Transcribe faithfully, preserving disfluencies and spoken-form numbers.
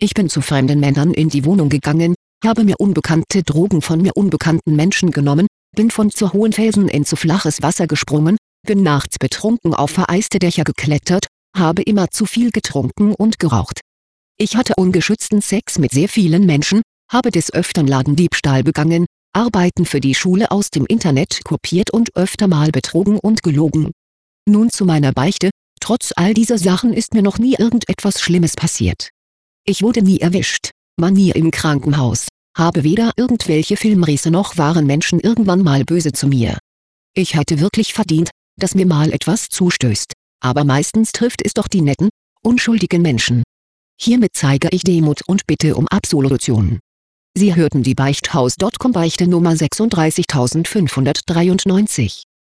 Ich bin zu fremden Männern in die Wohnung gegangen, habe mir unbekannte Drogen von mir unbekannten Menschen genommen, bin von zu hohen Felsen in zu flaches Wasser gesprungen, bin nachts betrunken auf vereiste Dächer geklettert, habe immer zu viel getrunken und geraucht. Ich hatte ungeschützten Sex mit sehr vielen Menschen, habe des Öfteren Ladendiebstahl begangen, Arbeiten für die Schule aus dem Internet kopiert und öfter mal betrogen und gelogen. Nun zu meiner Beichte: Trotz all dieser Sachen ist mir noch nie irgendetwas Schlimmes passiert. Ich wurde nie erwischt, war nie im Krankenhaus, habe weder irgendwelche Filmrisse noch waren Menschen irgendwann mal böse zu mir. Ich hätte wirklich verdient, dass mir mal etwas zustößt, aber meistens trifft es doch die netten, unschuldigen Menschen. Hiermit zeige ich Demut und bitte um Absolution. Sie hörten die Beichthaus Punkt com Beichte Nummer sechsunddreißigtausendfünfhundertdreiundneunzig.